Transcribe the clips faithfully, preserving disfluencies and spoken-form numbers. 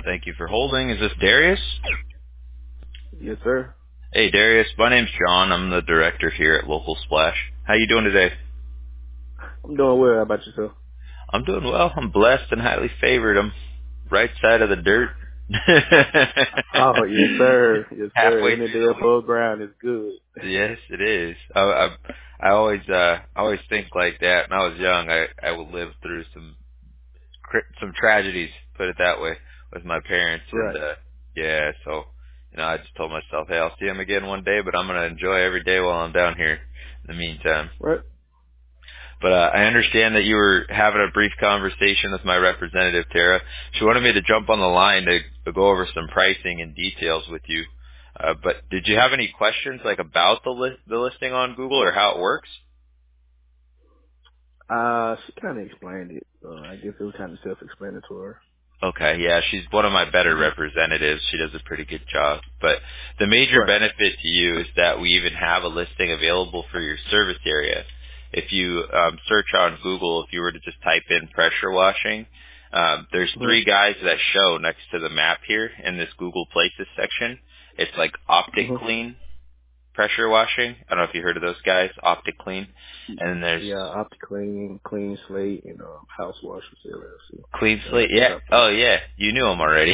Thank you for holding. Is this Darius? Yes, sir. Hey, Darius. My name's John. I'm the director here at Local Splash. How you doing today? I'm doing well. How about yourself? I'm doing well. I'm blessed and highly favored. I'm right side of the dirt. Oh, yes, sir. Yes, sir. Halfway Any through day the above ground is good. week. Yes, it is. I, I, I always, uh, I always think like that. When I was young, I, I would live through some, cr- some tragedies. Put it that way, with my parents, and Right. uh, yeah. So, you know, I just told myself, hey, I'll see them again one day, but I'm gonna enjoy every day while I'm down here. In the meantime. Right. But uh, I understand that you were having a brief conversation with my representative, Tara. She wanted me to jump on the line to, to go over some pricing and details with you. Uh, but did you have any questions, like about the li- the listing on Google or how it works? Uh, she kind of explained it. Uh, I guess it was kind of self-explanatory. Okay, yeah, she's one of my better Mm-hmm. representatives. She does a pretty good job. But the major Right. benefit to you is that we even have a listing available for your service area. If you um, search on Google, if you were to just type in pressure washing, um, there's three Mm-hmm. guys that show next to the map here in this Google Places section. It's like Optic Mm-hmm. Clean pressure washing. I don't know if you heard of those guys, Optic Clean. And then there's Yeah, OptiClean, Clean Slate, and um, House Washers L L C. Clean Those slate, are the yeah. top three. Oh, yeah. You knew him already.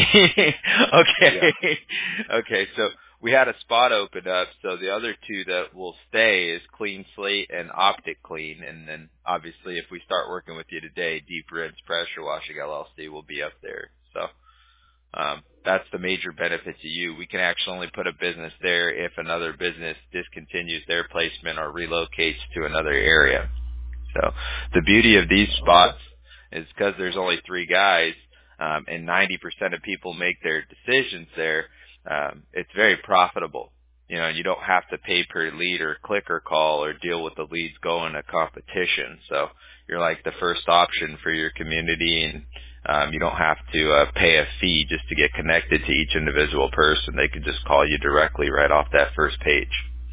Yeah. Okay. Okay. So we had a spot open up. So the other two that will stay is Clean Slate and Optic Clean. And then obviously, if we start working with you today, Deep Rinse Pressure Washing L L C will be up there. So um, that's the major benefit to you. We can actually only put a business there if another business discontinues their placement or relocates to another area. So the beauty of these Okay. spots is because there's only three guys, um, and ninety percent of people make their decisions there. Um, it's very profitable. You know, you don't have to pay per lead or click or call or deal with the leads going to competition. So you're like the first option for your community, and um, you don't have to uh, pay a fee just to get connected to each individual person. They can just call you directly right off that first page.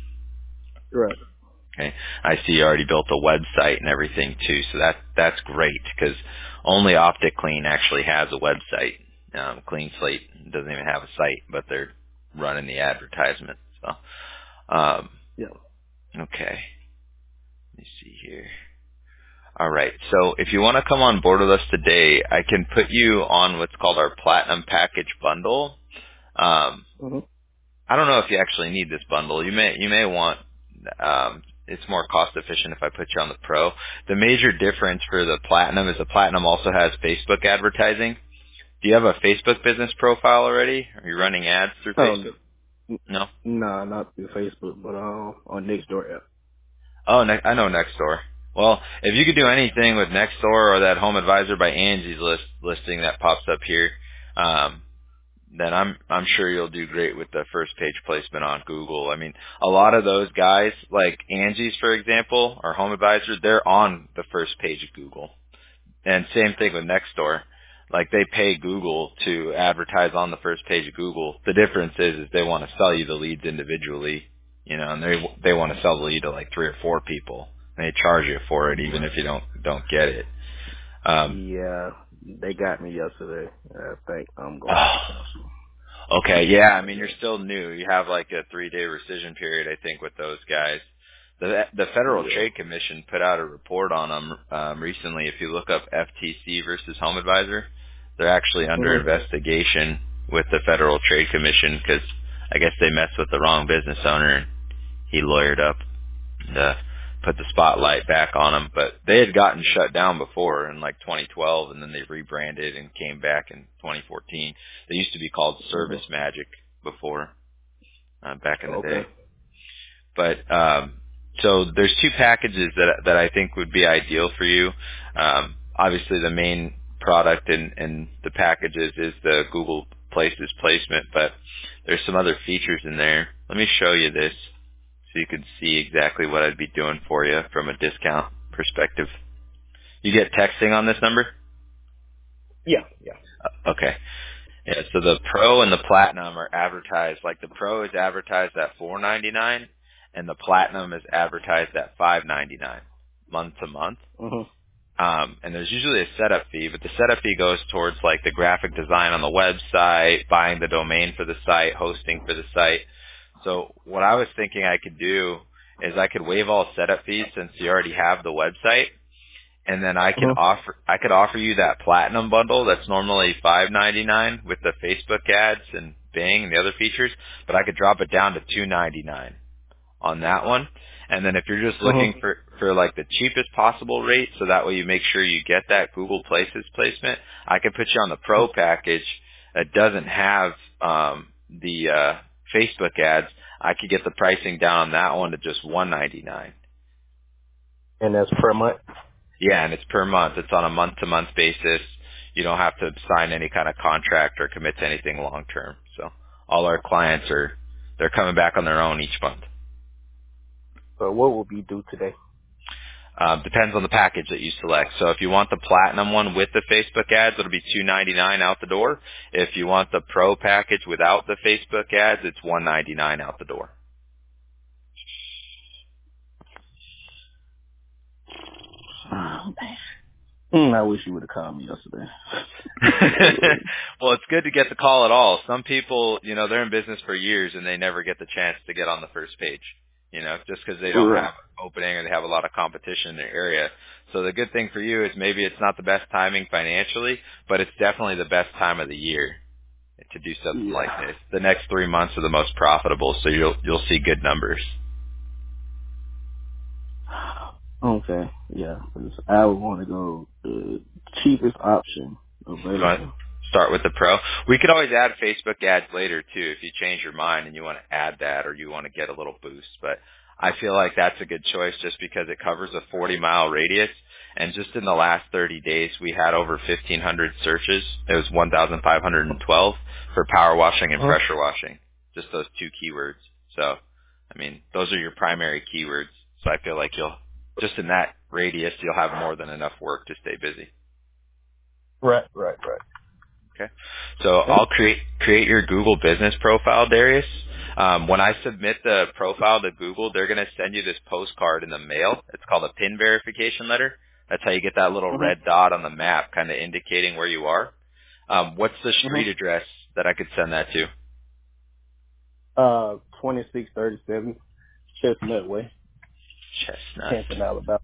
Right. Okay. I see you already built a website and everything too, so that that's great because only OpticClean actually has a website. Um, Clean Slate doesn't even have a site, but they're running the advertisement. So, um, Yeah. okay. Let me see here. All right. So if you want to come on board with us today, I can put you on what's called our Platinum Package Bundle. Um, Mm-hmm. I don't know if you actually need this bundle. You may you may want um, it's more cost efficient if I put you on the pro. The major difference for the platinum is the platinum also has Facebook advertising. Do you have a Facebook business profile already? Are you running ads through Oh, Facebook? n- No. nah, not through Facebook, but um, on Nextdoor app. Oh, ne- I know Nextdoor. Well, if you could do anything with Nextdoor or that Home Advisor by Angie's list listing that pops up here, um, then I'm I'm sure you'll do great with the first page placement on Google. I mean, a lot of those guys, like Angie's for example, or Home Advisor, they're on the first page of Google. And same thing with Nextdoor. Like they pay Google to advertise on the first page of Google. The difference is, is they want to sell you the leads individually, you know, and they they want to sell the lead to like three or four people. And they charge you for it even Right. if you don't don't get it. Um, Yeah, they got me yesterday. I think I'm going to have to oh, cancel. Okay, yeah, I mean, you're Yeah. still new. You have like a three-day rescission period, I think, with those guys. The the Federal Yeah. Trade Commission put out a report on them um, recently. If you look up F T C versus Home Advisor, they're actually under Mhm. investigation with the Federal Trade Commission because I guess they messed with the wrong business owner and he lawyered up to put the spotlight back on them. But they had gotten shut down before in like twenty twelve, and then they rebranded and came back in twenty fourteen. They used to be called Mhm. Service Magic before, uh, back in the day. Okay. But um, so there's two packages that that I think would be ideal for you. Um, obviously, the main product in, in the packages is the Google Places placement, but there's some other features in there. Let me show you this so you can see exactly what I'd be doing for you from a discount perspective. You get texting on this number? Yeah. Yeah. Uh, Okay. Yeah, so the Pro and the Platinum are advertised, like the Pro is advertised at four ninety-nine and the Platinum is advertised at five ninety-nine month to month. Mhm. Um, and there's usually a setup fee, but the setup fee goes towards like the graphic design on the website, buying the domain for the site, hosting for the site. So what I was thinking I could do is I could waive all setup fees since you already have the website, and then I could Uh-huh. offer I could offer you that platinum bundle that's normally five ninety-nine with the Facebook ads and Bing and the other features, but I could drop it down to two ninety-nine on that one. And then if you're just Uh-huh. looking for, for like the cheapest possible rate, so that way you make sure you get that Google Places placement, I could put you on the Pro package that doesn't have um, the uh, Facebook ads. I could get the pricing down on that one to just one ninety-nine. And that's per month? Yeah, and it's per month. It's on a month-to-month basis. You don't have to sign any kind of contract or commit to anything long-term. So all our clients are, they're coming back on their own each month. So what will be due today? Um, depends on the package that you select. So if you want the platinum one with the Facebook ads, it'll be two ninety-nine out the door. If you want the pro package without the Facebook ads, it's one ninety-nine out the door. Oh, man. Mm, I wish you would have called me yesterday. Well, it's good to get the call at all. Some people, you know, they're in business for years and they never get the chance to get on the first page, you know, just because they don't Right. have an opening or they have a lot of competition in their area. So the good thing for you is maybe it's not the best timing financially, but it's definitely the best time of the year to do something like Yeah. this. The next three months are the most profitable, so you'll you'll see good numbers. Okay. Yeah. 'Cause I would want to go the cheapest option You want to available. start with the pro? We could always add Facebook ads later too if you change your mind and you want to add that or you want to get a little boost. But I feel like that's a good choice just because it covers a forty mile radius. And just in the last thirty days, we had over fifteen hundred searches. It was one thousand five hundred twelve for power washing and Huh? pressure washing. Just those two keywords. So, I mean, those are your primary keywords. So I feel like you'll, just in that radius, you'll have more than enough work to stay busy. Right. Right. Right. Okay. So Okay. I'll create create your Google business profile, Darius. Um, when I submit the profile to Google, they're going to send you this postcard in the mail. It's called a PIN verification letter. That's how you get that little red Mm-hmm. dot on the map, kind of indicating where you are. Um, what's the street Mm-hmm. address that I could send that to? Uh, twenty-six thirty-seven Chestnut Way, Chestnut. Hampton, Alabama.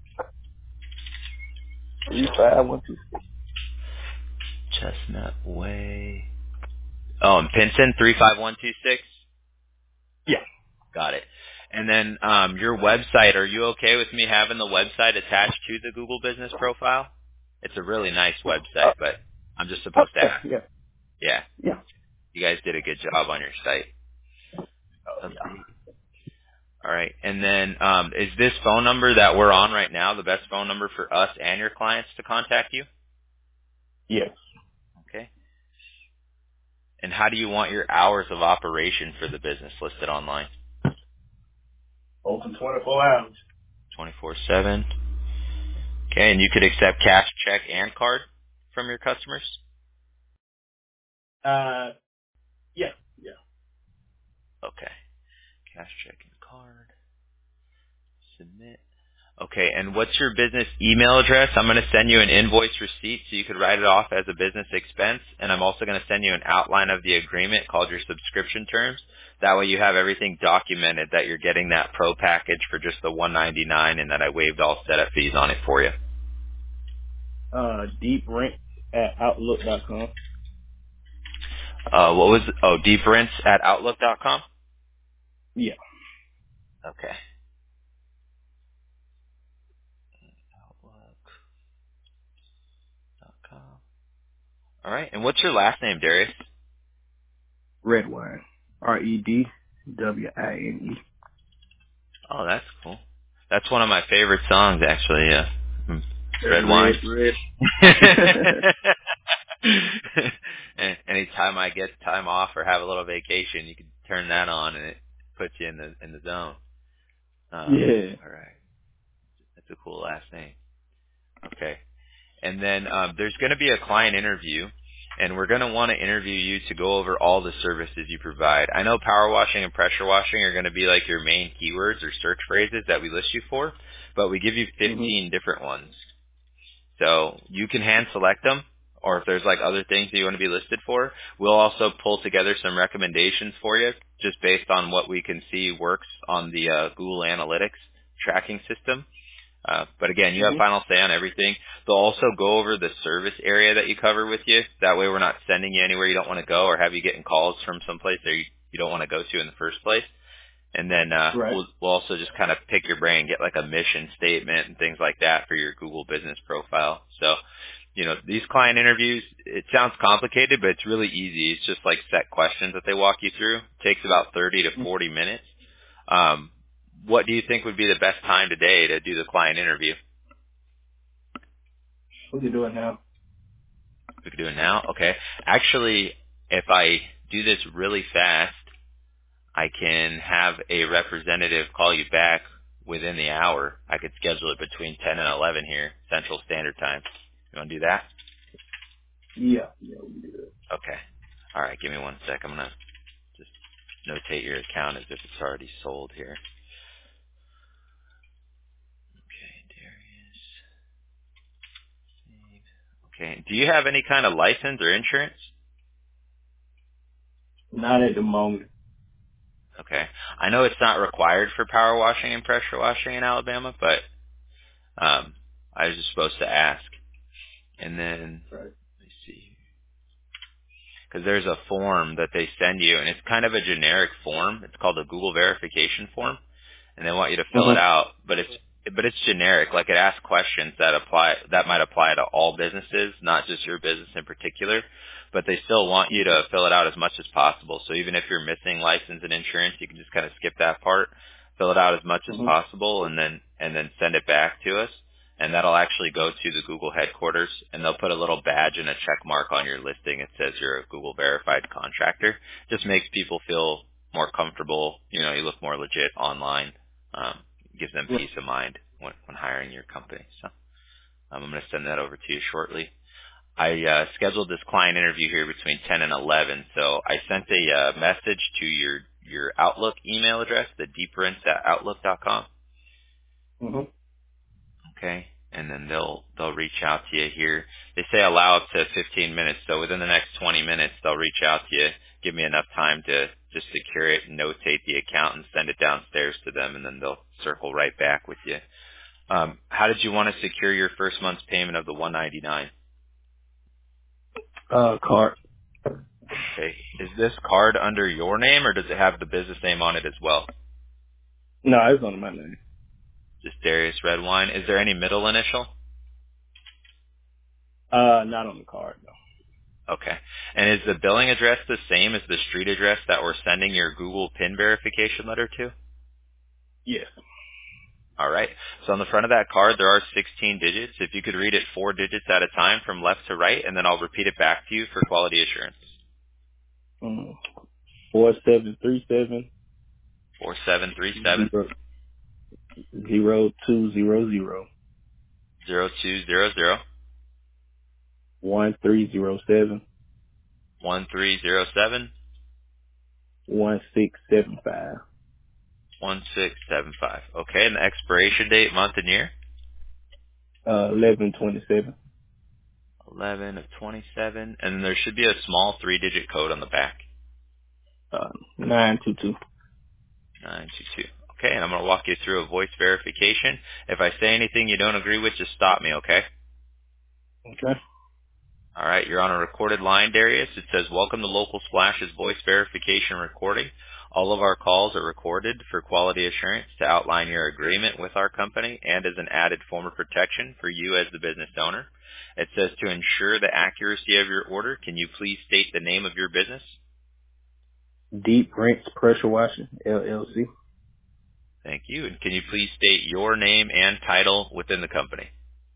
three five one two. Chestnut Way. Oh, in Pinson, three five one two six. Yeah. Got it. And then um, your website, are you okay with me having the website attached to the Google Business profile? It's a really nice Uh, website, but I'm just supposed to okay. ask. Yeah. Yeah, Yeah. you guys did a good job on your site. Oh, yeah. Update. All right. And then um, is this phone number that we're on right now the best phone number for us and your clients to contact you? Yes. Okay. And how do you want your hours of operation for the business listed online? Open twenty-four hours. twenty-four seven. Okay. And you could accept cash, check, and card from your customers? Uh, yeah. Yeah. Okay. Cash, check, and card. Submit. Okay, and what's your business email address? I'm going to send you an invoice receipt so you could write it off as a business expense, and I'm also going to send you an outline of the agreement called your subscription terms. That way you have everything documented that you're getting that pro package for just the one ninety-nine and that I waived all setup fees on it for you. Uh, deep rent at outlook dot com. Uh, what was, oh, deeprints at outlook dot com? Yeah. Okay. outlook dot com. All right, and what's your last name, Darius? Red wine. R E D W I N E. Oh, that's cool. That's one of my favorite songs, actually. Yeah, Mm. That's Red Wine. red, red. And anytime I get time off or have a little vacation, you can turn that on and it puts you in the in the zone. Um, Yeah. all right, that's a cool last name. Okay, and then um, there's going to be a client interview. And we're going to want to interview you to go over all the services you provide. I know power washing and pressure washing are going to be like your main keywords or search phrases that we list you for, but we give you Mhm. fifteen different ones. So you can hand select them, or if there's like other things that you want to be listed for, we'll also pull together some recommendations for you just based on what we can see works on the uh, Google Analytics tracking system. Uh, but again, you have Mhm. final say on everything. They'll also go over the service area that you cover with you. That way we're not sending you anywhere you don't want to go or have you getting calls from someplace that you, you don't want to go to in the first place. And then uh, Right. we'll, we'll also just kind of pick your brain, get like a mission statement and things like that for your Google business profile. So, you know, these client interviews, it sounds complicated, but it's really easy. It's just like set questions that they walk you through. It takes about thirty to Mm. forty minutes. Um, what do you think would be the best time today to do the client interview? We can do it now. We could do it now? Okay. Actually, if I do this really fast, I can have a representative call you back within the hour. I could schedule it between ten and eleven here, Central Standard Time. You want to do that? Yeah. Yeah, we can do that. Okay. All right. Give me one sec. I'm going to just notate your account as if it's already sold here. Okay, Darius. Okay. Do you have any kind of license or insurance? Not at the moment. Okay. I know it's not required for power washing and pressure washing in Alabama, but um, I was just supposed to ask. And then, Right. let me see. Because there's a form that they send you, and it's kind of a generic form. It's called a Google verification form, and they want you to fill it Mhm. out. But it's but it's generic. Like it asks questions that apply that might apply to all businesses, not just your business in particular. But they still want you to fill it out as much as possible. So even if you're missing license and insurance, you can just kind of skip that part, fill it out as much as Mhm. possible, and then and then send it back to us. And that'll actually go to the Google headquarters, and they'll put a little badge and a check mark on your listing. It says you're a Google verified contractor. Just makes people feel more comfortable. You know, you look more legit online. Um, gives them Right. peace of mind when, when hiring your company. So um, I'm going to send that over to you shortly. I uh, scheduled this client interview here between ten and eleven, so I sent a uh, message to your your Outlook email address, the deeprinse at outlook dot com. Mhm. Okay, and then they'll they'll reach out to you here. They say allow up to fifteen minutes, so within the next twenty minutes they'll reach out to you, give me enough time to just secure it, notate the account, and send it downstairs to them, and then they'll circle right back with you. Um, how did you want to secure your first month's payment of the one ninety-nine? Uh, card. Okay, is this card under your name or does it have the business name on it as well? No, it's under my name. Just Darius Redwine. Is there any middle initial? Uh, not on the card though. Okay. And is the billing address the same as the street address that we're sending your Google PIN verification letter to? Yes. All right. So on the front of that card, there are sixteen digits. If you could read it four digits at a time from left to right, and then I'll repeat it back to you for quality assurance. Mm. Four seven three seven Four seven three seven zero zero two zero zero zero two zero zero one three zero seven one three zero seven one six seven five. one six seven five. Okay. And the expiration date, month and year? Uh, eleven twenty seven. eleven of twenty-seven. And then there should be a small three-digit code on the back. Uh, nine two two. nine two two. Okay, and I'm going to walk you through a voice verification. If I say anything you don't agree with, just stop me, okay? Okay. All right, you're on a recorded line, Darius. It says, welcome to Local Splash's voice verification recording. All of our calls are recorded for quality assurance to outline your agreement with our company and as an added form of protection for you as the business owner. It says to ensure the accuracy of your order, can you please state the name of your business? Deep Rinse Pressure Washing L L C. Thank you. And can you please state your name and title within the company?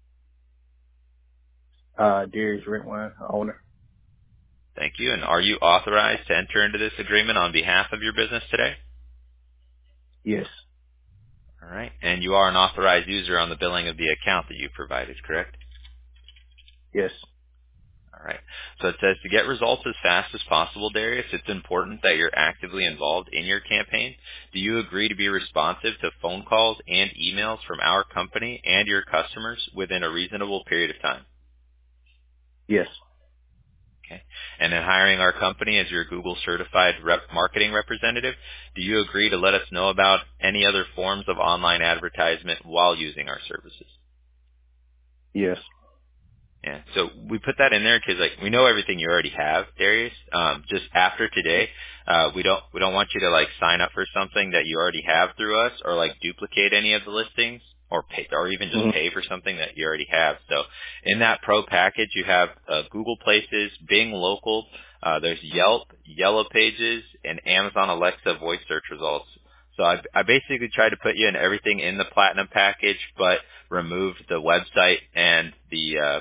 Uh, Darius Rentwine, owner. Thank you. And are you authorized to enter into this agreement on behalf of your business today? Yes. All right. And you are an authorized user on the billing of the account that you provided, correct? Yes. All All right. So it says to get results as fast as possible, Darius, it's important that you're actively involved in your campaign. Do you agree to be responsive to phone calls and emails from our company and your customers within a reasonable period of time? Yes. Okay. And then hiring our company as your Google certified rep marketing representative, do you agree to let us know about any other forms of online advertisement while using our services? Yes. Yeah, so we put that in there because like we know everything you already have, Darius. Um, just after today, uh, we don't we don't want you to like sign up for something that you already have through us, or like duplicate any of the listings, or pay, or even just Mm-hmm. pay for something that you already have. So in that pro package, you have uh, Google Places, Bing Local, uh, there's Yelp, Yellow Pages, and Amazon Alexa voice search results. So I, I basically tried to put you in everything in the Platinum package, but removed the website and the uh,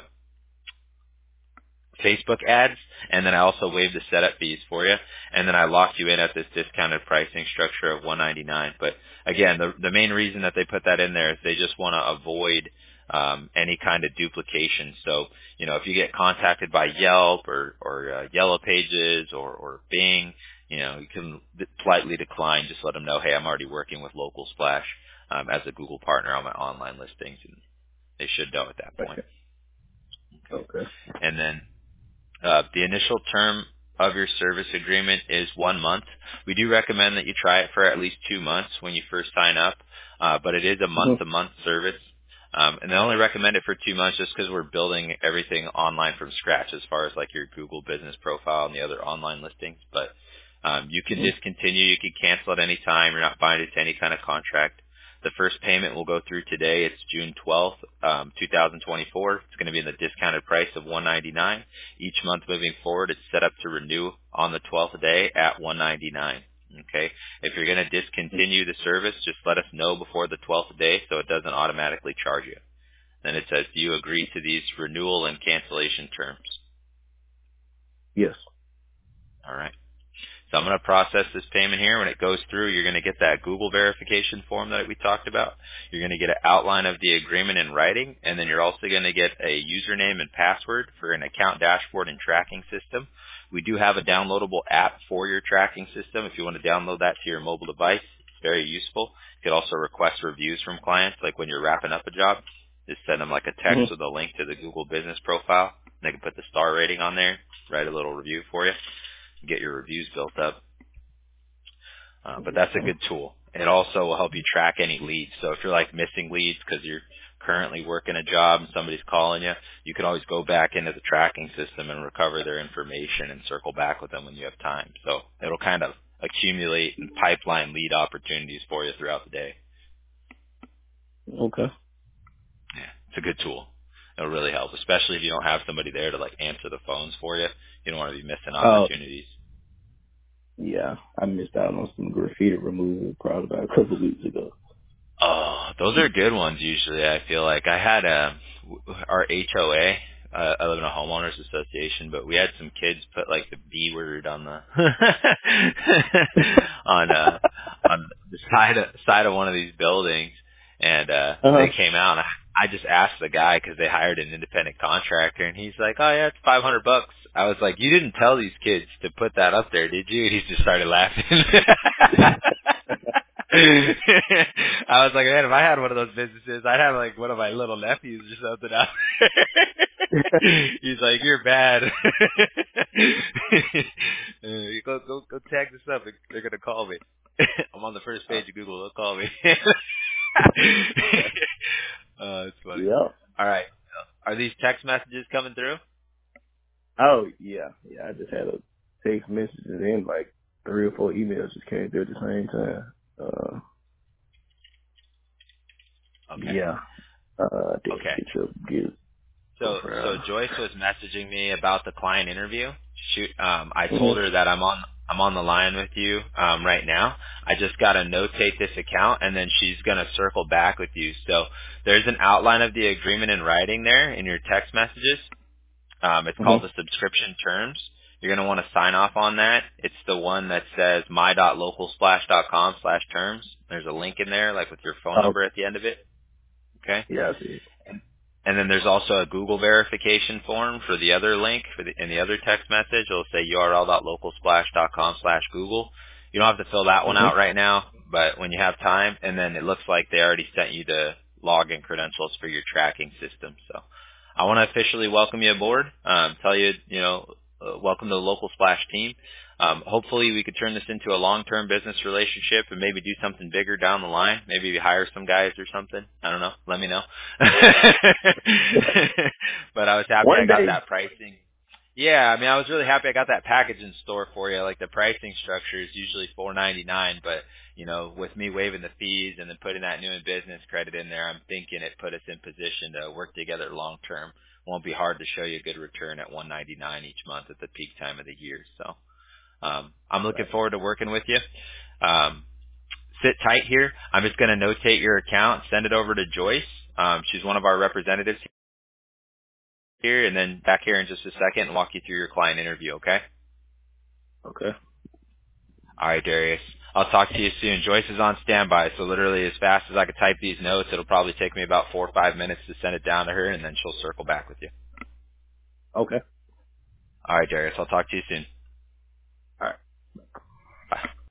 Facebook ads, and then I also waived the setup fees for you, and then I locked you in at this discounted pricing structure of one ninety-nine. But again, the the main reason that they put that in there is they just want to avoid um, any kind of duplication. So you know, if you get contacted by Yelp or or uh, Yellow Pages or or Bing, you know, you can politely decline. Just let them know, hey, I'm already working with Local Splash um, as a Google partner on my online listings, and they should know at that point. Okay. Okay, Okay. and then. Uh, the initial term of your service agreement is one month. We do recommend that you try it for at least two months when you first sign up, uh, but it is a Mm-hmm. month-to-month service. Um, and I only recommend it for two months just because we're building everything online from scratch as far as like your Google business profile and the other online listings. But um, you can Mm-hmm. discontinue, you can cancel at any time. You're not binded to any kind of contract. The first payment will go through today. It's June twelfth, um, two thousand twenty-four. It's going to be in the discounted price of one ninety-nine. Each month moving forward, it's set up to renew on the twelfth day at one ninety-nine. Okay. If you're going to discontinue the service, just let us know before the twelfth day so it doesn't automatically charge you. Then it says, do you agree to these renewal and cancellation terms? Yes. All right. So I'm going to process this payment here. When it goes through, you're going to get that Google verification form that we talked about. You're going to get an outline of the agreement in writing, and then you're also going to get a username and password for an account dashboard and tracking system. We do have a downloadable app for your tracking system. If you want to download that to your mobile device, it's very useful. You could also request reviews from clients, like when you're wrapping up a job. Just send them like a text Mm-hmm. with a link to the Google business profile. They can put the star rating on there, write a little review for you, and get your reviews built up. Uh, but that's a good tool. It also will help you track any leads. So if you're like missing leads because you're currently working a job and somebody's calling you, you can always go back into the tracking system and recover their information and circle back with them when you have time. So it'll kind of accumulate and pipeline lead opportunities for you throughout the day. Okay. Yeah, it's a good tool. It'll really help, especially if you don't have somebody there to like answer the phones for you. You don't want to be missing Oh, opportunities. yeah. I missed out on some graffiti removal probably about a couple of weeks ago. Oh, those are good ones usually. I feel like I had a our H O A. Uh, I live in a homeowners association, but we had some kids put like the B word on the on uh on the side of side of one of these buildings, and uh Uh-huh. they came out. And I, I just asked the guy because they hired an independent contractor, and he's like, "Oh yeah, it's five hundred bucks." I was like, "You didn't tell these kids to put that up there, did you?" And he just started laughing. I was like, man, if I had one of those businesses, I'd have like one of my little nephews or something out there. He's like, you're bad. Uh, go, go, go tag this up. They're gonna call me. I'm on the first page of Google. They'll call me. Oh, it's funny. Yeah. All right. Are these text messages coming through? Oh, yeah. Yeah, I just had a text message and then like three or four emails just came through at the same time. Uh, Okay. yeah. Uh, I didn't Okay. get your get So, so profile. Joyce was messaging me about the client interview. Shoot, um, I told Mm-hmm. her that I'm on, I'm on the line with you um, right now. I just got to notate this account, and then she's gonna circle back with you. So, there's an outline of the agreement in writing there in your text messages. Um, it's called Mm-hmm. the subscription terms. You're gonna want to sign off on that. It's the one that says my dot local splash dot com slash terms. There's a link in there, like with your phone Oh, number at the end of it. Okay. yeah, I see it. And then there's also a Google verification form for the other link for the, in the other text message. It'll say U R L dot local splash dot com slash Google. You don't have to fill that one Mhm. out right now, but when you have time, and then it looks like they already sent you the login credentials for your tracking system. So I want to officially welcome you aboard. Um, tell you, you know, uh, welcome to the Local Splash team. Um, hopefully we could turn this into a long-term business relationship and maybe do something bigger down the line. Maybe hire some guys or something. I don't know. Let me know. But I was happy I One got day. that pricing. Yeah, I mean, I was really happy I got that package in store for you. Like the pricing structure is usually four ninety-nine, but you know, with me waiving the fees and then putting that new in business credit in there, I'm thinking it put us in position to work together long term. Won't be hard to show you a good return at one ninety-nine each month at the peak time of the year. So. Um, I'm looking Right. forward to working with you. Um, sit tight here. I'm just going to notate your account, send it over to Joyce. Um, she's one of our representatives here, and then back here in just a second and walk you through your client interview, okay? Okay. All right, Darius. I'll talk to you soon. Joyce is on standby, so literally as fast as I could type these notes, it'll probably take me about four or five minutes to send it down to her, and then she'll circle back with you. Okay. All right, Darius. I'll talk to you soon.